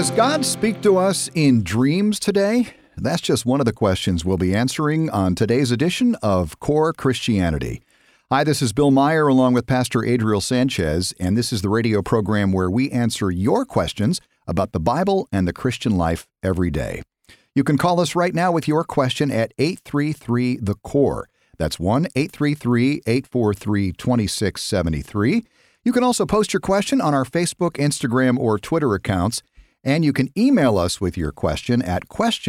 Does God speak to us in dreams today? That's just one of the questions we'll be answering on today's edition of Core Christianity. Hi, this is Bill Meyer along with Pastor Adriel Sanchez, and this is the radio program where we answer your questions about the Bible and the Christian life every day. You can call us right now with your question at 833-THE-CORE. That's 1-833-843-2673. You can also post your question on our Facebook, Instagram, or Twitter accounts. And you can email us with your question at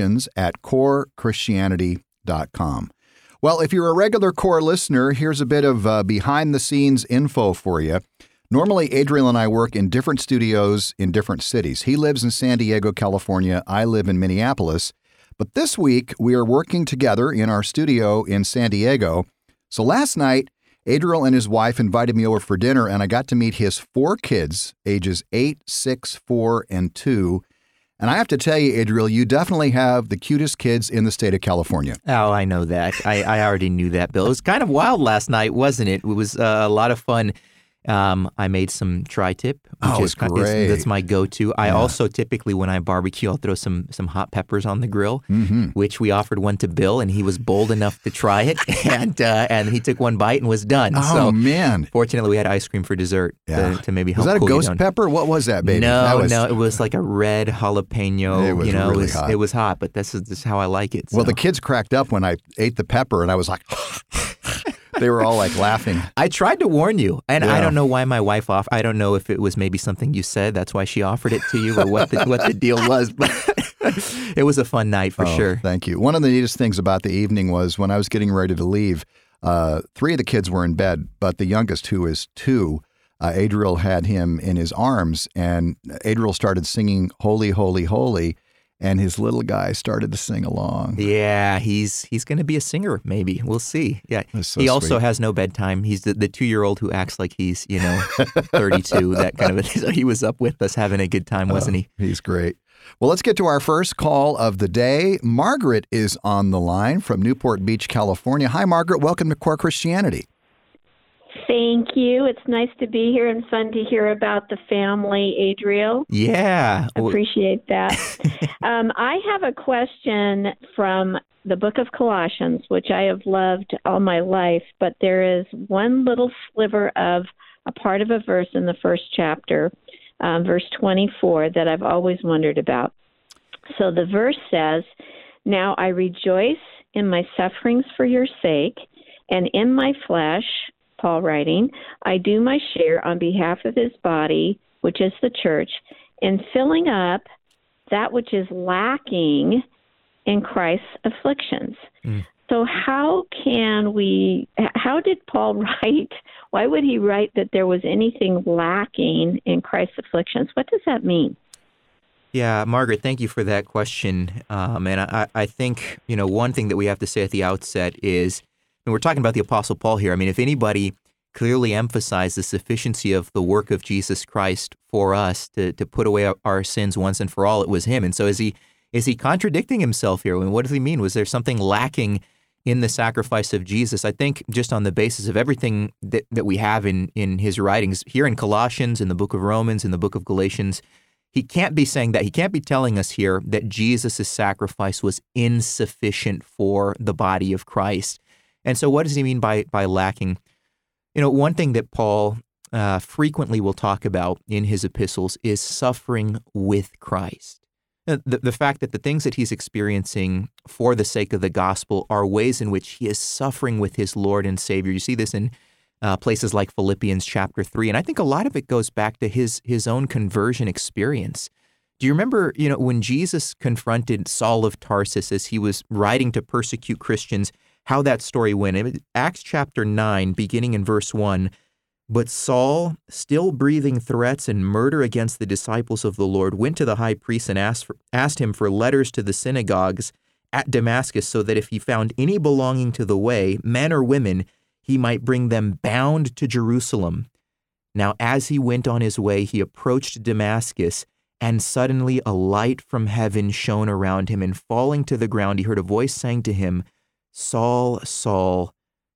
questions@corechristianity.com. Well, if you're a regular Core listener, here's a bit of behind-the-scenes info for you. Normally, Adriel and I work in different studios in different cities. He lives in San Diego, California. I live in Minneapolis. But this week, we are working together in our studio in San Diego. So last night, Adriel and his wife invited me over for dinner, and I got to meet his 4 kids, ages 8, 6, 4, and 2. And I have to tell you, Adriel, you definitely have the cutest kids in the state of California. Oh, I know that. I already knew that, Bill. It was kind of wild last night, wasn't it? It was a lot of fun. I made some tri-tip, which is great. That's my go-to. I also typically, when I barbecue, I'll throw some hot peppers on the grill, which we offered one to Bill, and he was bold enough to try it, and he took one bite and was done. Oh, man. Fortunately, we had ice cream for dessert to maybe help cool you down. Was that a ghost down. pepper? What was that, baby? No, it was like a red jalapeno. It was really hot. It was hot, but this is how I like it. So. Well, the kids cracked up when I ate the pepper, and I was like... They were all like laughing. I tried to warn you, and I don't know why my wife I don't know if it was maybe something you said. That's why she offered it to you, or what the deal was. But it was a fun night for sure. Thank you. One of the neatest things about the evening was when I was getting ready to leave, 3 of the kids were in bed, but the youngest, who is 2, Adriel had him in his arms, and Adriel started singing "Holy, Holy, Holy." And his little guy started to sing along. Yeah, he's going to be a singer, maybe. We'll see. Yeah, so he also sweet. has no bedtime. He's the 2-year-old who acts like he's 32, that kind of a thing. So he was up with us having a good time, wasn't he? He's great. Well, let's get to our first call of the day. Margaret is on the line from Newport Beach, California. Hi, Margaret. Welcome to Core Christianity. Thank you. It's nice to be here and fun to hear about the family, Adriel. Yeah. Appreciate that. I have a question from the book of Colossians, which I have loved all my life, but there is one little sliver of a part of a verse in the first chapter, verse 24, that I've always wondered about. So the verse says, "Now I rejoice in my sufferings for your sake, and in my flesh," Paul writing, "I do my share on behalf of his body, which is the church, in filling up that which is lacking in Christ's afflictions." So how did Paul write, why would he write that there was anything lacking in Christ's afflictions? What does that mean? Yeah, Margaret, thank you for that question. And I think, one thing that we have to say at the outset is, and we're talking about the Apostle Paul here. I mean, if anybody clearly emphasized the sufficiency of the work of Jesus Christ for us to put away our sins once and for all, it was him. And so is he contradicting himself here? I mean, what does he mean? Was there something lacking in the sacrifice of Jesus? I think just on the basis of everything that we have in his writings, here in Colossians, in the book of Romans, in the book of Galatians, he can't be saying that. He can't be telling us here that Jesus' sacrifice was insufficient for the body of Christ. And so what does he mean by lacking? One thing that Paul frequently will talk about in his epistles is suffering with Christ. The fact that the things that he's experiencing for the sake of the gospel are ways in which he is suffering with his Lord and Savior. You see this in places like Philippians chapter 3. And I think a lot of it goes back to his own conversion experience. Do you remember, when Jesus confronted Saul of Tarsus as he was riding to persecute Christians, how that story went? Acts chapter 9, beginning in verse 1, "But Saul, still breathing threats and murder against the disciples of the Lord, went to the high priest and asked him for letters to the synagogues at Damascus, so that if he found any belonging to the way, men or women, he might bring them bound to Jerusalem. Now as he went on his way, he approached Damascus, and suddenly a light from heaven shone around him, and falling to the ground, he heard a voice saying to him, 'Saul, Saul,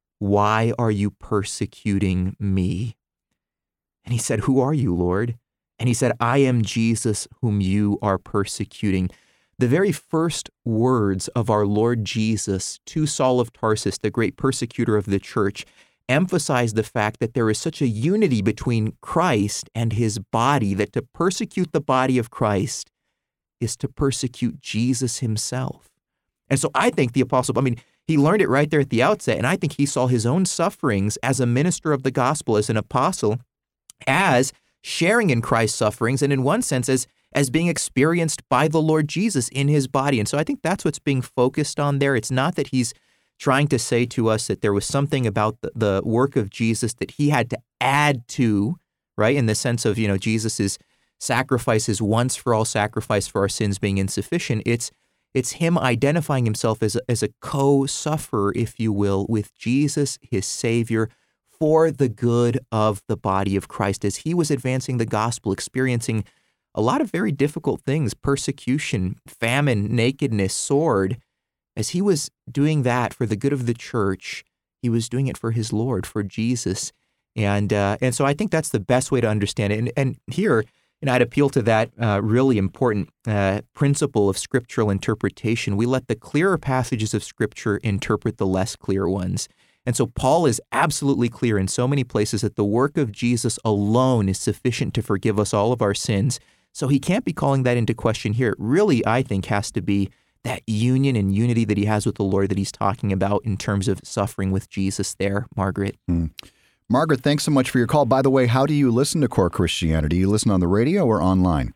why are you persecuting me?' And he said, 'Who are you, Lord?' And he said, I am Jesus whom you are persecuting. The very first words of our Lord Jesus to Saul of Tarsus, the great persecutor of the church, emphasize the fact that there is such a unity between Christ and his body, that to persecute the body of Christ is to persecute Jesus himself. And so I think the apostle, he learned it right there at the outset, and I think he saw his own sufferings as a minister of the gospel, as an apostle, as sharing in Christ's sufferings, and in one sense as being experienced by the Lord Jesus in his body. And so I think that's what's being focused on there. It's not that he's trying to say to us that there was something about the work of Jesus that he had to add to, right? In the sense of, Jesus's sacrifice, his once for all sacrifice for our sins being insufficient. It's him identifying himself as a co-sufferer, if you will, with Jesus, his Savior, for the good of the body of Christ, as he was advancing the gospel, experiencing a lot of very difficult things, persecution, famine, nakedness, sword. As he was doing that for the good of the church, he was doing it for his Lord, for Jesus. And so I think that's the best way to understand it. And here, I'd appeal to that really important principle of scriptural interpretation. We let the clearer passages of Scripture interpret the less clear ones. And so Paul is absolutely clear in so many places that the work of Jesus alone is sufficient to forgive us all of our sins. So he can't be calling that into question here. It really, I think, has to be that union and unity that he has with the Lord that he's talking about in terms of suffering with Jesus there, Margaret. Margaret, thanks so much for your call. By the way, how do you listen to Core Christianity? You listen on the radio or online?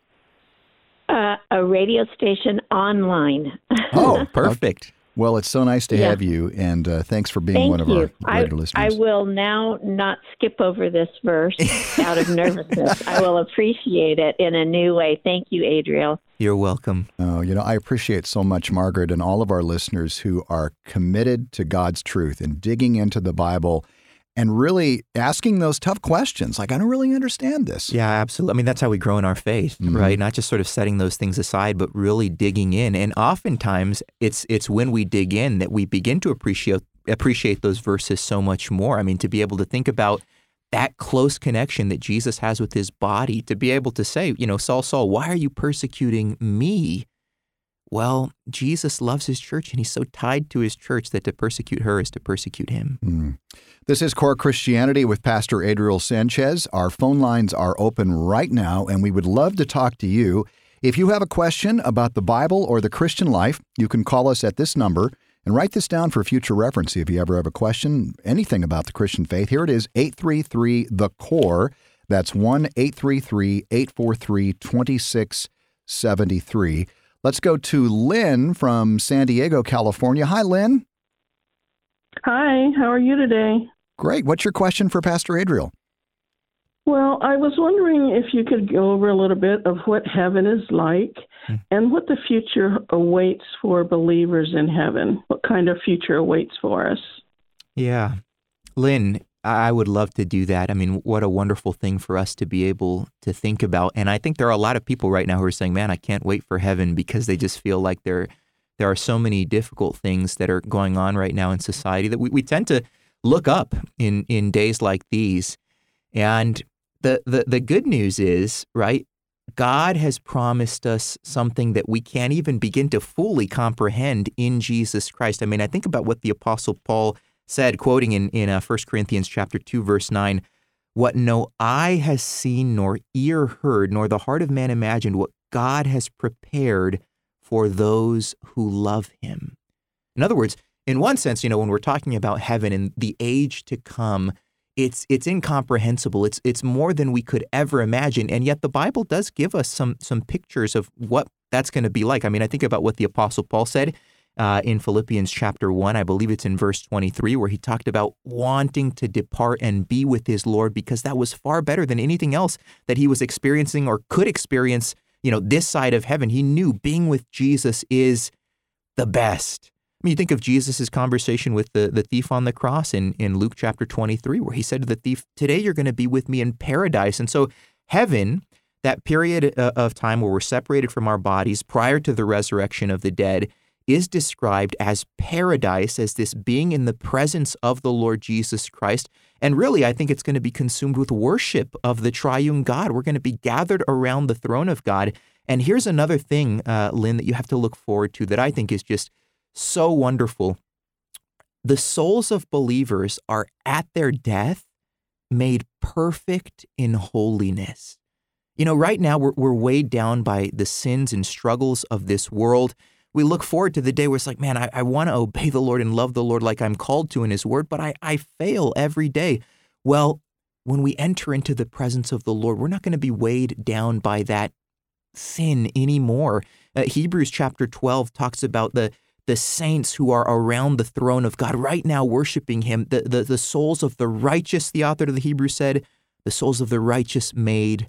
A radio station online. Oh, perfect. Well, it's so nice to have you, and thanks for being one of our greater listeners. I will now not skip over this verse out of nervousness. I will appreciate it in a new way. Thank you, Adriel. You're welcome. I appreciate so much, Margaret, and all of our listeners who are committed to God's truth and digging into the Bible and really asking those tough questions. Like, I don't really understand this. Yeah, absolutely. That's how we grow in our faith, right? Not just sort of setting those things aside, but really digging in. And oftentimes, it's when we dig in that we begin to appreciate those verses so much more. To be able to think about that close connection that Jesus has with his body, to be able to say, Saul, Saul, why are you persecuting me? Well, Jesus loves his church, and he's so tied to his church that to persecute her is to persecute him. This is Core Christianity with Pastor Adriel Sanchez. Our phone lines are open right now, and we would love to talk to you. If you have a question about the Bible or the Christian life, you can call us at this number and write this down for future reference. If you ever have a question, anything about the Christian faith, here it is, 833-THE-CORE. That's 1-833-843-2673. Let's go to Lynn from San Diego, California. Hi, Lynn. Hi, how are you today? Great. What's your question for Pastor Adriel? Well, I was wondering if you could go over a little bit of what heaven is like and what the future awaits for believers in heaven. What kind of future awaits for us? Yeah. Lynn, I would love to do that. What a wonderful thing for us to be able to think about. And I think there are a lot of people right now who are saying, man, I can't wait for heaven, because they just feel like there are so many difficult things that are going on right now in society that we tend to look up in days like these. And the good news is, right, God has promised us something that we can't even begin to fully comprehend in Jesus Christ. I think about what the Apostle Paul said, quoting in 1 Corinthians chapter 2, verse 9, what no eye has seen, nor ear heard, nor the heart of man imagined, what God has prepared for those who love him. In other words, in one sense, when we're talking about heaven and the age to come, it's incomprehensible. It's more than we could ever imagine. And yet the Bible does give us some pictures of what that's going to be like. I think about what the Apostle Paul said in Philippians chapter 1, I believe it's in verse 23, where he talked about wanting to depart and be with his Lord, because that was far better than anything else that he was experiencing or could experience, this side of heaven. He knew being with Jesus is the best. You think of Jesus' conversation with the thief on the cross in Luke chapter 23, where he said to the thief, today you're going to be with me in paradise. And so heaven, that period of time where we're separated from our bodies prior to the resurrection of the dead, is described as paradise, as this being in the presence of the Lord Jesus Christ. And really, I think it's going to be consumed with worship of the triune God. We're going to be gathered around the throne of God. And here's another thing, Lynn, that you have to look forward to that I think is just so wonderful. The souls of believers are at their death made perfect in holiness. You know, right now we're weighed down by the sins and struggles of this world. We look forward to the day where it's like, man, I want to obey the Lord and love the Lord like I'm called to in His Word, but I fail every day. Well, when we enter into the presence of the Lord, we're not going to be weighed down by that sin anymore. Hebrews chapter 12 talks about the saints who are around the throne of God right now worshiping Him, the souls of the righteous, the author of the Hebrews said, the souls of the righteous made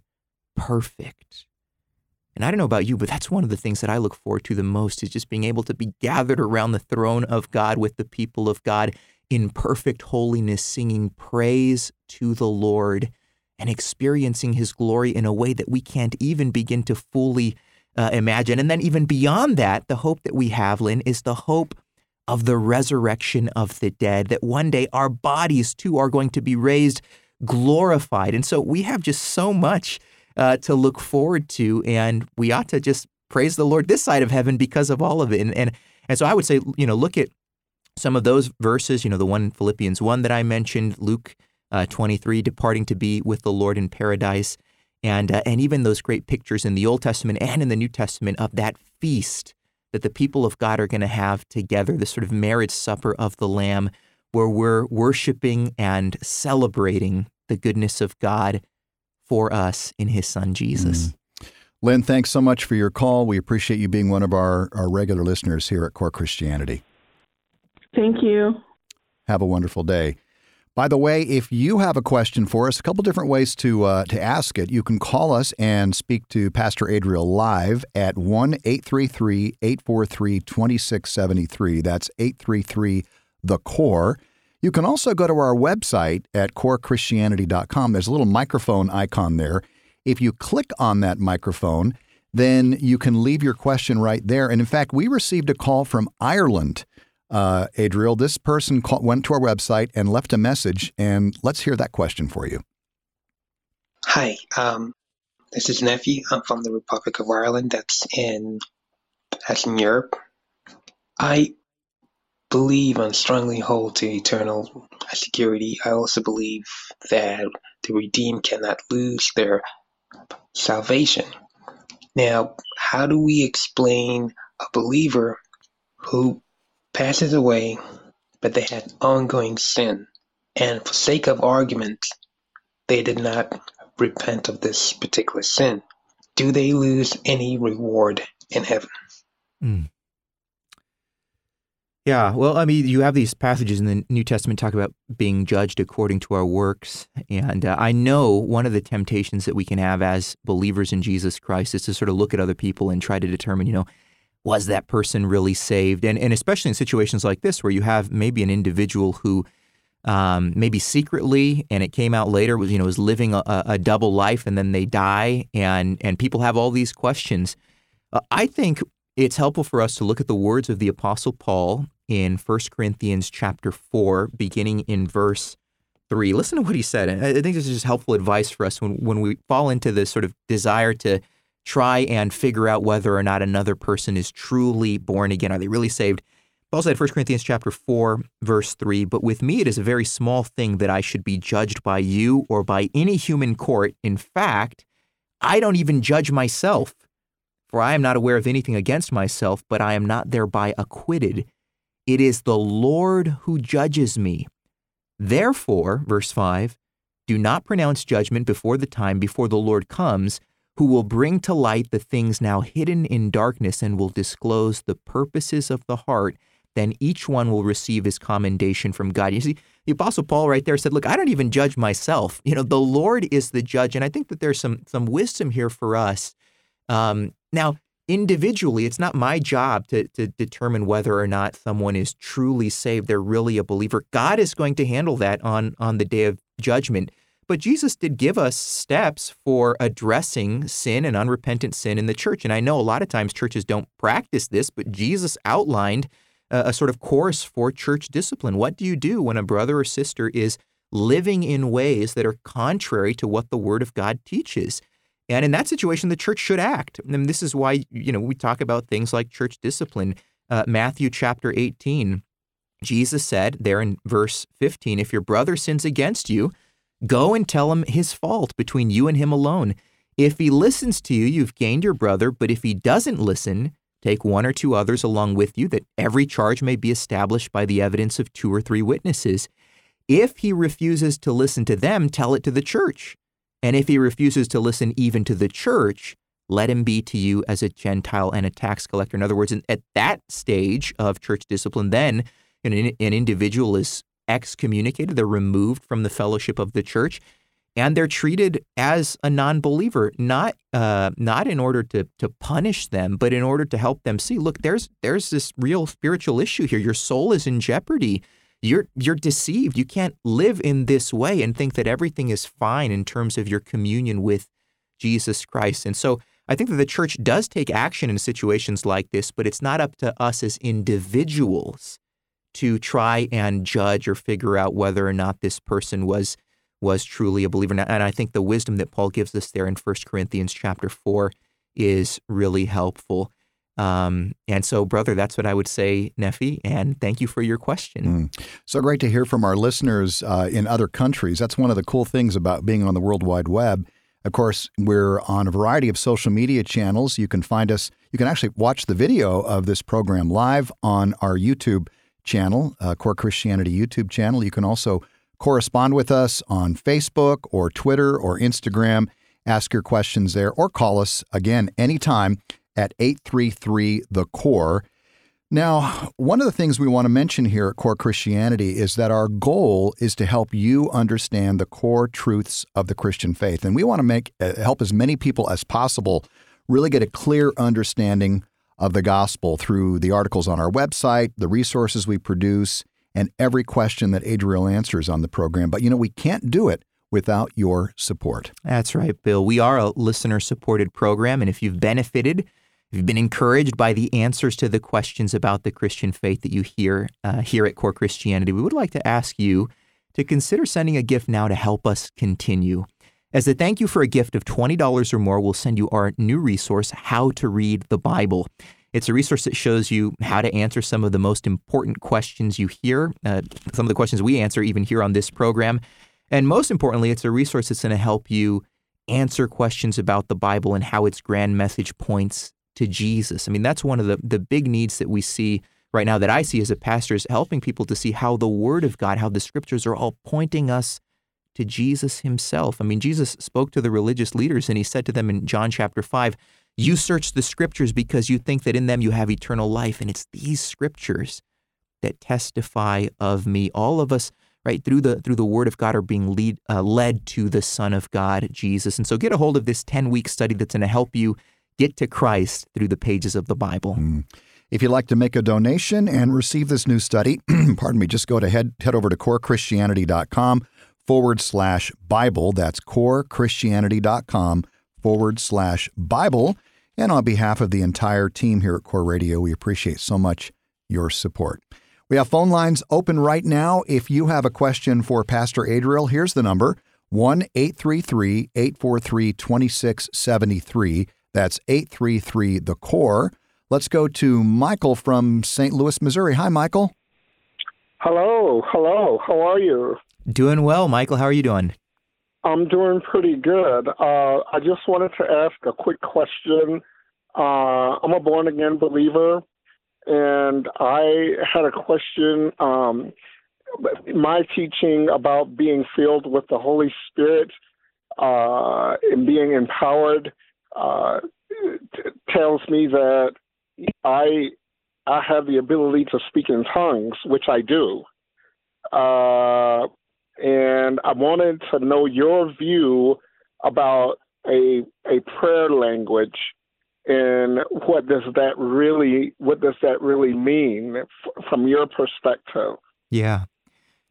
perfect. And I don't know about you, but that's one of the things that I look forward to the most, is just being able to be gathered around the throne of God with the people of God in perfect holiness, singing praise to the Lord and experiencing His glory in a way that we can't even begin to fully imagine. And then even beyond that, the hope that we have, Lynn, is the hope of the resurrection of the dead, that one day our bodies too are going to be raised glorified. And so we have just so much to look forward to, and we ought to just praise the Lord this side of heaven because of all of it. And so I would say, look at some of those verses, the one Philippians 1 that I mentioned, Luke 23, departing to be with the Lord in paradise, and even those great pictures in the Old Testament and in the New Testament of that feast that the people of God are going to have together, this sort of marriage supper of the Lamb, where we're worshiping and celebrating the goodness of God for us in His Son, Jesus. Lynn, thanks so much for your call. We appreciate you being one of our regular listeners here at Core Christianity. Thank you. Have a wonderful day. By the way, if you have a question for us, a couple different ways to ask it. You can call us and speak to Pastor Adriel live at 1-833-843-2673. That's 833-THE-CORE. You can also go to our website at corechristianity.com. There's a little microphone icon there. If you click on that microphone, then you can leave your question right there. And in fact, we received a call from Ireland. Adriel, this person went to our website and left a message, and let's hear that question for you. Hi, this is Nephi. I'm from the Republic of Ireland. That's in Europe. I believe and strongly hold to eternal security. I also believe that the redeemed cannot lose their salvation. Now, how do we explain a believer who passes away, but they had ongoing sin, and for sake of argument, they did not repent of this particular sin? Do they lose any reward in heaven? Yeah, well, I mean, you have these passages in the New Testament talk about being judged according to our works. And I know one of the temptations that we can have as believers in Jesus Christ is to sort of look at other people and try to determine, was that person really saved? And especially in situations like this where you have maybe an individual who maybe secretly, and it came out later, was living a double life, and then they die, and people have all these questions. I think it's helpful for us to look at the words of the Apostle Paul in 1 Corinthians chapter 4, beginning in verse 3. Listen to what he said. And I think this is just helpful advice for us when we fall into this sort of desire to try and figure out whether or not another person is truly born again. Are they really saved? Paul said, 1 Corinthians chapter 4, verse 3, "But with me it is a very small thing that I should be judged by you or by any human court. In fact, I don't even judge myself. For I am not aware of anything against myself, but I am not thereby acquitted. It is the Lord who judges me. Therefore," verse 5, "do not pronounce judgment before the time, before the Lord comes, who will bring to light the things now hidden in darkness and will disclose the purposes of the heart. Then each one will receive his commendation from God." You see, the Apostle Paul right there said, look, I don't even judge myself. The Lord is the judge. And I think that there's some wisdom here for us. Now, individually, it's not my job to determine whether or not someone is truly saved, they're really a believer. God is going to handle that on the day of judgment. But Jesus did give us steps for addressing sin and unrepentant sin in the church. And I know a lot of times churches don't practice this, but Jesus outlined a sort of course for church discipline. What do you do when a brother or sister is living in ways that are contrary to what the Word of God teaches? And in that situation, the church should act. And this is why, we talk about things like church discipline. Matthew chapter 18, Jesus said there in verse 15, if your brother sins against you, go and tell him his fault between you and him alone. If he listens to you, you've gained your brother. But if he doesn't listen, take one or two others along with you, that every charge may be established by the evidence of 2 or 3 witnesses. If he refuses to listen to them, tell it to the church. And if he refuses to listen even to the church, let him be to you as a Gentile and a tax collector. In other words, at that stage of church discipline, then an individual is excommunicated. They're removed from the fellowship of the church, and they're treated as a non-believer, not in order to punish them, but in order to help them see, look, there's this real spiritual issue here. Your soul is in jeopardy. You're deceived. You can't live in this way and think that everything is fine in terms of your communion with Jesus Christ. And so I think that the church does take action in situations like this, but it's not up to us as individuals to try and judge or figure out whether or not this person was truly a believer. And I think the wisdom that Paul gives us there in 1 Corinthians chapter 4 is really helpful. And so, brother, that's what I would say, Nephi, and thank you for your question. So great to hear from our listeners in other countries. That's one of the cool things about being on the World Wide Web. Of course, we're on a variety of social media channels. You can find us. You can actually watch the video of this program live on our YouTube channel, Core Christianity YouTube channel. You can also correspond with us on Facebook or Twitter or Instagram. Ask your questions there or call us again anytime at 833-THE-CORE. Now, one of the things we want to mention here at Core Christianity is that our goal is to help you understand the core truths of the Christian faith. And we want to help as many people as possible really get a clear understanding of the gospel through the articles on our website, the resources we produce, and every question that Adriel answers on the program. But, we can't do it without your support. That's right, Bill. We are a listener-supported program, and if you've benefited, if you've been encouraged by the answers to the questions about the Christian faith that you hear here at Core Christianity, we would like to ask you to consider sending a gift now to help us continue. As a thank you for a gift of $20 or more, we'll send you our new resource, How to Read the Bible. It's a resource that shows you how to answer some of the most important questions you hear, some of the questions we answer even here on this program. And most importantly, it's a resource that's going to help you answer questions about the Bible and how its grand message points to Jesus. I mean, that's one of the big needs that we see right now, that I see as a pastor, is helping people to see how the Word of God, how the Scriptures are all pointing us to Jesus himself. I mean, Jesus spoke to the religious leaders and he said to them in John chapter 5, you search the Scriptures because you think that in them you have eternal life. And it's these Scriptures that testify of me. All of us, right, through the Word of God are being led to the Son of God, Jesus. And so get a hold of this 10-week study that's going to help you get to Christ through the pages of the Bible. If you'd like to make a donation and receive this new study, just go to head over to corechristianity.com/Bible. That's corechristianity.com/Bible. And on behalf of the entire team here at Core Radio, we appreciate so much your support. We have phone lines open right now. If you have a question for Pastor Adriel, here's the number, 1-833-843-2673. That's 833-THE-CORE. Let's go to Michael from St. Louis, Missouri. Hi, Michael. Hello. How are you? Doing well, Michael. How are you doing? I'm doing pretty good. I just wanted to ask a quick question. I'm a born-again believer, and I had a question. My teaching about being filled with the Holy Spirit and being empowered tells me that I have the ability to speak in tongues, which I do. And I wanted to know your view about a prayer language, and what does that really mean from your perspective? Yeah.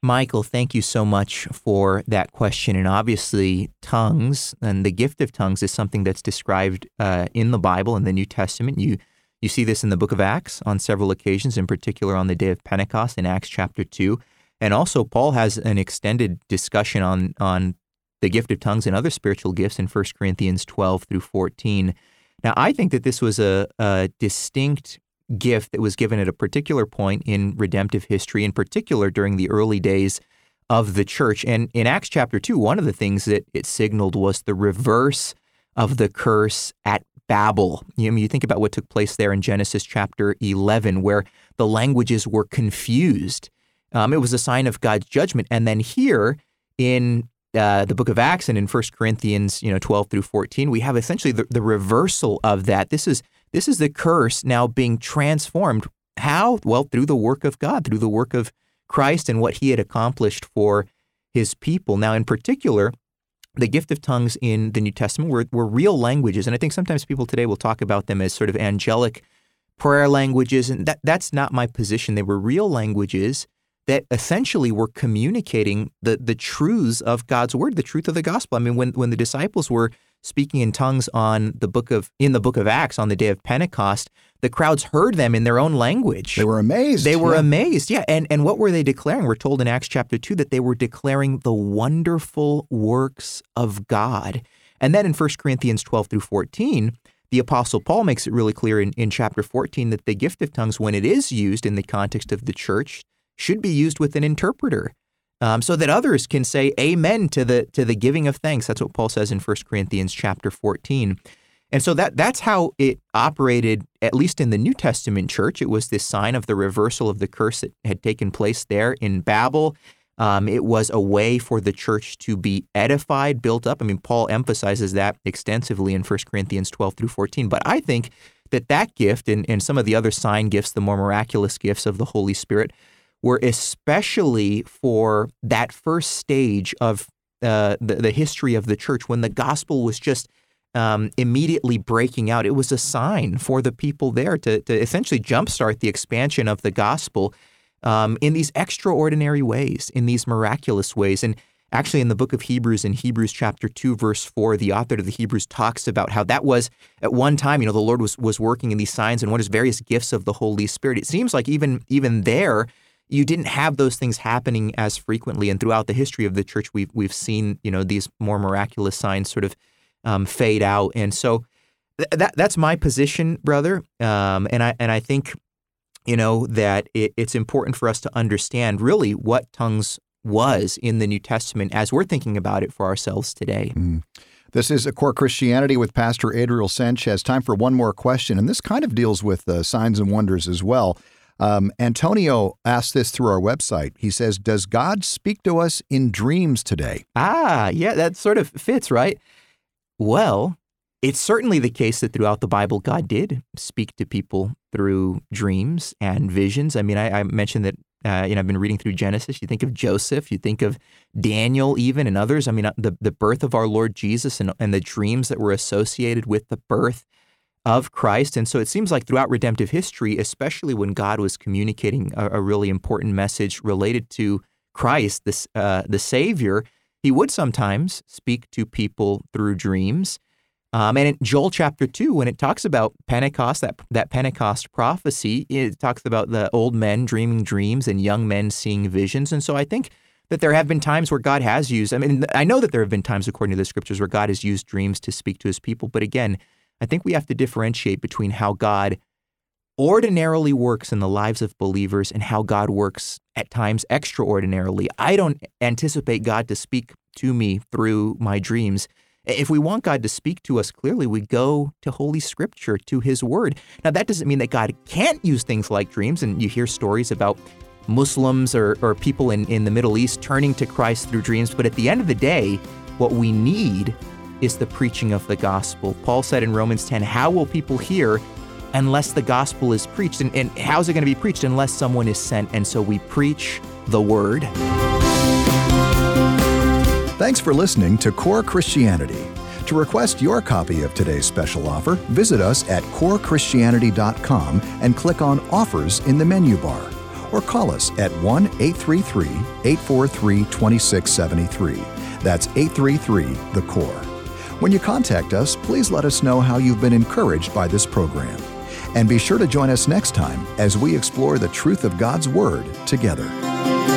Michael, thank you so much for that question. And obviously, tongues and the gift of tongues is something that's described in the Bible, in the New Testament. You see this in the book of Acts on several occasions, in particular on the day of Pentecost in Acts chapter 2. And also, Paul has an extended discussion on the gift of tongues and other spiritual gifts in 1 Corinthians 12 through 14. Now, I think that this was a distinct gift that was given at a particular point in redemptive history, in particular during the early days of the church. And in Acts chapter 2, one of the things that it signaled was the reverse of the curse at Babel. You think about what took place there in Genesis chapter 11, where the languages were confused. It was a sign of God's judgment. And then here in the book of Acts and in 1 Corinthians 12 through 14, we have essentially the reversal of that. This is the curse now being transformed. How? Well, through the work of God, through the work of Christ and what he had accomplished for his people. Now, in particular, the gift of tongues in the New Testament were real languages. And I think sometimes people today will talk about them as sort of angelic prayer languages. And that's not my position. They were real languages that essentially were communicating the truths of God's word, the truth of the gospel. I mean, when the disciples were speaking in tongues in the book of Acts on the day of Pentecost, the crowds heard them in their own language. They were amazed. They were amazed, yeah. And what were they declaring? We're told in Acts chapter 2 that they were declaring the wonderful works of God. And then in 1 Corinthians 12 through 14, the Apostle Paul makes it really clear in chapter 14 that the gift of tongues, when it is used in the context of the church, should be used with an interpreter, so that others can say amen to the giving of thanks. That's what Paul says in 1 Corinthians chapter 14. And so that's how it operated, at least in the New Testament church. It was this sign of the reversal of the curse that had taken place there in Babel. It was a way for the church to be edified, built up. I mean, Paul emphasizes that extensively in 1 Corinthians 12 through 14. But I think that gift and some of the other sign gifts, the more miraculous gifts of the Holy Spirit, were especially for that first stage of the history of the church when the gospel was just immediately breaking out. It was a sign for the people there to essentially jumpstart the expansion of the gospel in these extraordinary ways, in these miraculous ways. And actually in the book of Hebrews, in Hebrews chapter 2, verse 4, the author of the Hebrews talks about how that was at one time, the Lord was working in these signs and wonders, various gifts of the Holy Spirit. It seems like even there, you didn't have those things happening as frequently, and throughout the history of the church, we've seen these more miraculous signs sort of fade out, and so that's my position, brother. And I think that it's important for us to understand really what tongues was in the New Testament as we're thinking about it for ourselves today. This is A Core Christianity with Pastor Adriel Sanchez. Time for one more question, and this kind of deals with signs and wonders as well. Antonio asked this through our website. He says, does God speak to us in dreams today? Yeah, that sort of fits, right? Well, it's certainly the case that throughout the Bible, God did speak to people through dreams and visions. I mean, I mentioned that, I've been reading through Genesis. You think of Joseph, you think of Daniel even, and others. I mean, the birth of our Lord Jesus and the dreams that were associated with the birth of Christ. And so it seems like throughout redemptive history, especially when God was communicating a really important message related to Christ, the Savior, he would sometimes speak to people through dreams. And in Joel chapter 2, when it talks about Pentecost, that Pentecost prophecy, it talks about the old men dreaming dreams and young men seeing visions. And so I think that there have been times where God has used, I know that there have been times according to the scriptures where God has used dreams to speak to his people. But again, I think we have to differentiate between how God ordinarily works in the lives of believers and how God works at times extraordinarily. I don't anticipate God to speak to me through my dreams. If we want God to speak to us clearly, we go to Holy Scripture, to his word. Now, that doesn't mean that God can't use things like dreams, and you hear stories about Muslims or people in the Middle East turning to Christ through dreams, but at the end of the day, what we need is the preaching of the gospel. Paul said in Romans 10, how will people hear unless the gospel is preached? And how's it going to be preached unless someone is sent? And so we preach the word. Thanks for listening to Core Christianity. To request your copy of today's special offer, visit us at corechristianity.com and click on Offers in the menu bar. or call us at 1-833-843-2673. That's 833-THE-CORE. When you contact us, please let us know how you've been encouraged by this program. And be sure to join us next time as we explore the truth of God's Word together.